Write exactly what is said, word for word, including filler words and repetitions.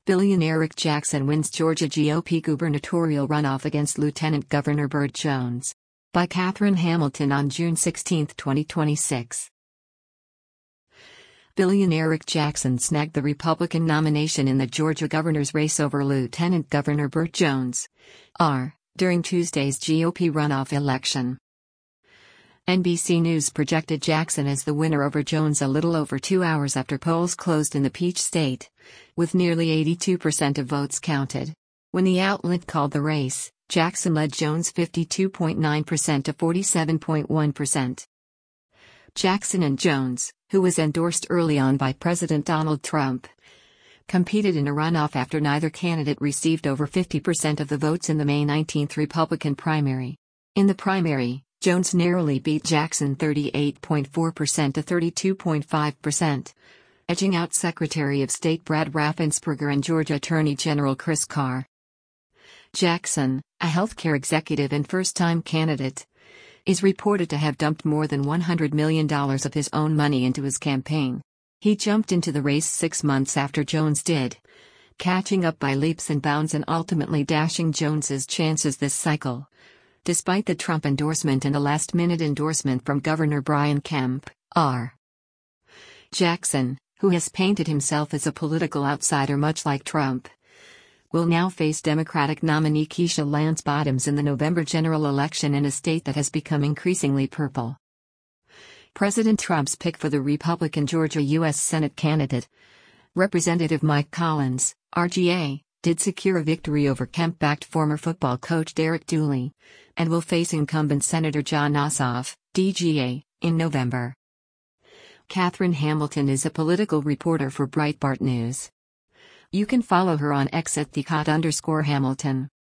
Billionaire Rick Jackson wins Georgia G O P gubernatorial runoff against Lieutenant Governor Burt Jones. By Katherine Hamilton on June sixteenth, twenty twenty-six. Billionaire Rick Jackson snagged the Republican nomination in the Georgia governor's race over Lieutenant Governor Burt Jones. R. During Tuesday's G O P runoff election. N B C News projected Jackson as the winner over Jones a little over two hours after polls closed in the Peach State, with nearly eighty-two percent of votes counted. When the outlet called the race, Jackson led Jones fifty-two point nine percent to forty-seven point one percent. Jackson and Jones, who was endorsed early on by President Donald Trump, competed in a runoff after neither candidate received over fifty percent of the votes in the May nineteenth Republican primary. In the primary, Jones narrowly beat Jackson thirty-eight point four percent to thirty-two point five percent, edging out Secretary of State Brad Raffensperger and Georgia Attorney General Chris Carr. Jackson, a healthcare executive and first-time candidate, is reported to have dumped more than one hundred million dollars of his own money into his campaign. He jumped into the race six months after Jones did, catching up by leaps and bounds and ultimately dashing Jones's chances this cycle. Despite the Trump endorsement and a last-minute endorsement from Governor Brian Kemp, R. Jackson, who has painted himself as a political outsider much like Trump, will now face Democratic nominee Keisha Lance Bottoms in the November general election in a state that has become increasingly purple. President Trump's pick for the Republican Georgia U S Senate candidate, Representative Mike Collins, R G A, did secure a victory over Kemp-backed former football coach Derek Dooley, and will face incumbent Senator Jon Ossoff, D G A, in November. Katherine Hamilton is a political reporter for Breitbart News. You can follow her on X at the Cot underscore Hamilton.